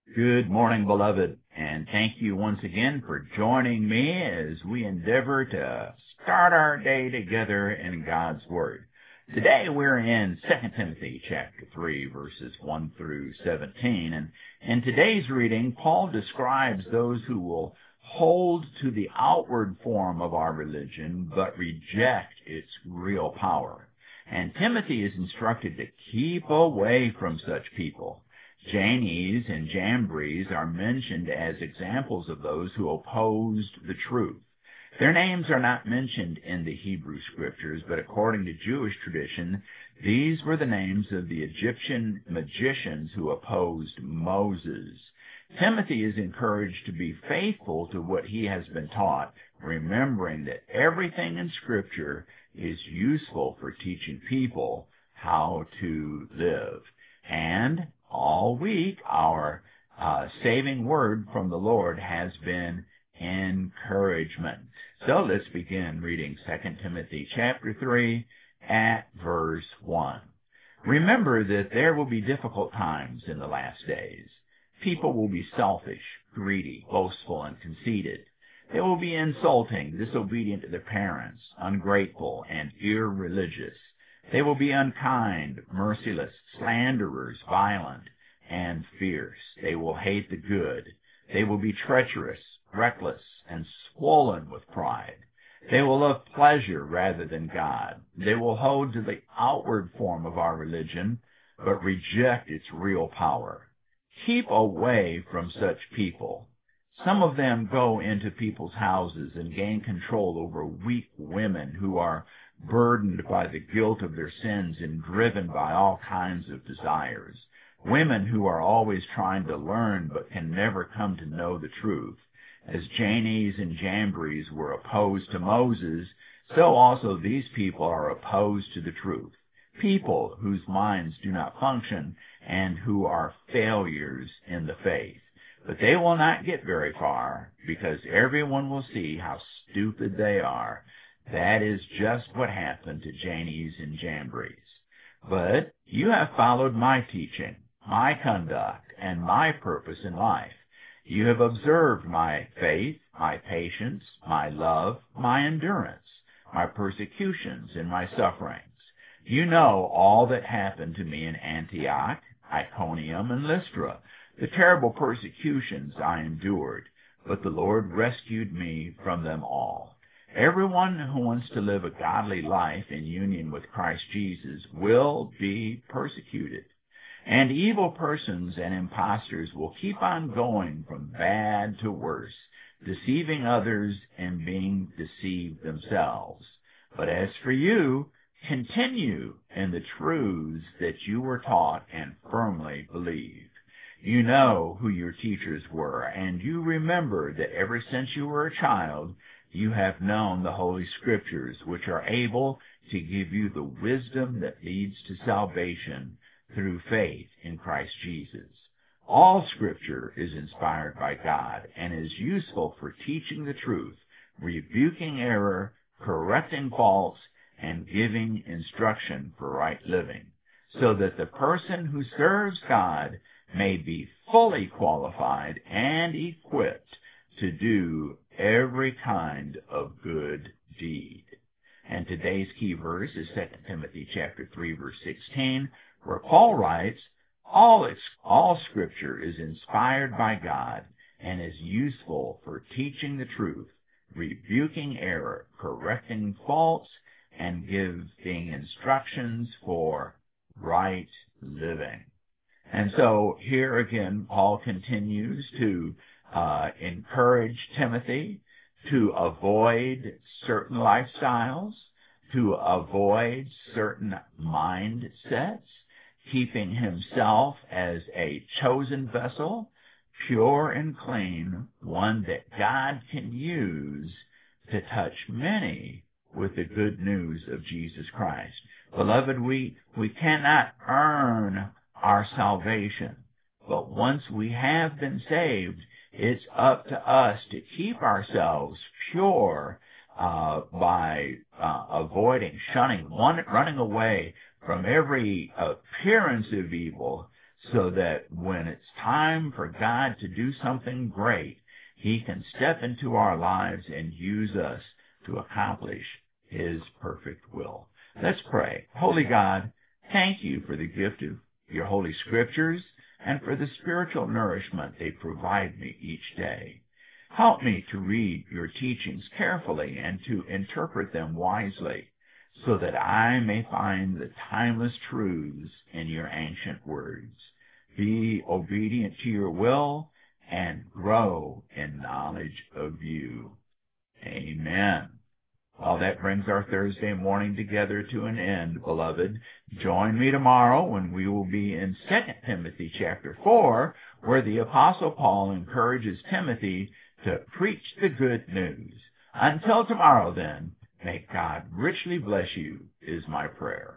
Good morning, beloved, and thank you once again for joining me as we endeavor to start our day together in God's Word. Today we're in 2 Timothy chapter 3, verses 1 through 17, and in today's reading, Paul describes those who will hold to the outward form of our religion, but reject its real power. And Timothy is instructed to keep away from such people. Jannes and Jambres are mentioned as examples of those who opposed the truth. Their names are not mentioned in the Hebrew Scriptures, but according to Jewish tradition, these were the names of the Egyptian magicians who opposed Moses. Timothy is encouraged to be faithful to what he has been taught, remembering that everything in Scripture is useful for teaching people how to live. And all week, our saving word from the Lord has been encouragement. So let's begin reading 2 Timothy chapter 3 at verse 1. Remember that there will be difficult times in the last days. People will be selfish, greedy, boastful, and conceited. They will be insulting, disobedient to their parents, ungrateful, and irreligious. They will be unkind, merciless, slanderers, violent, and fierce. They will hate the good. They will be treacherous, reckless, and swollen with pride. They will love pleasure rather than God. They will hold to the outward form of our religion, but reject its real power. Keep away from such people. Some of them go into people's houses and gain control over weak women who are burdened by the guilt of their sins and driven by all kinds of desires. Women who are always trying to learn but can never come to know the truth. As Jannes and Jambres were opposed to Moses, so also these people are opposed to the truth. People whose minds do not function and who are failures in the faith. But they will not get very far, because everyone will see how stupid they are. That is just what happened to Jannes and Jambres. But you have followed my teaching, my conduct, and my purpose in life. You have observed my faith, my patience, my love, my endurance, my persecutions, and my sufferings. You know all that happened to me in Antioch, Iconium, and Lystra, the terrible persecutions I endured, but the Lord rescued me from them all. Everyone who wants to live a godly life in union with Christ Jesus will be persecuted. And evil persons and impostors will keep on going from bad to worse, deceiving others and being deceived themselves. But as for you, continue in the truths that you were taught and firmly believe. You know who your teachers were, and you remember that ever since you were a child, you have known the Holy Scriptures, which are able to give you the wisdom that leads to salvation through faith in Christ Jesus. All Scripture is inspired by God and is useful for teaching the truth, rebuking error, correcting faults, and giving instruction for right living, so that the person who serves God may be fully qualified and equipped to do every kind of good deed. And today's key verse is 2 Timothy chapter 3, verse 16, where Paul writes, All Scripture is inspired by God and is useful for teaching the truth, rebuking error, correcting faults, and giving instructions for right living. And so here again, Paul continues to encourage Timothy to avoid certain lifestyles, to avoid certain mindsets, keeping himself as a chosen vessel, pure and clean, one that God can use to touch many with the good news of Jesus Christ. Beloved, we cannot earn our salvation, but once we have been saved, it's up to us to keep ourselves pure by avoiding, shunning, running away from every appearance of evil, so that when it's time for God to do something great, He can step into our lives and use us to accomplish His perfect will. Let's pray. Holy God, thank you for the gift of your Holy Scriptures and for the spiritual nourishment they provide me each day. Help me to read your teachings carefully and to interpret them wisely, so that I may find the timeless truths in your ancient words, be obedient to your will, and grow in knowledge of you. Amen. Well, that brings our Thursday morning together to an end, beloved. Join me tomorrow when we will be in 2 Timothy chapter 4, where the Apostle Paul encourages Timothy to preach the good news. Until tomorrow, then, may God richly bless you, is my prayer.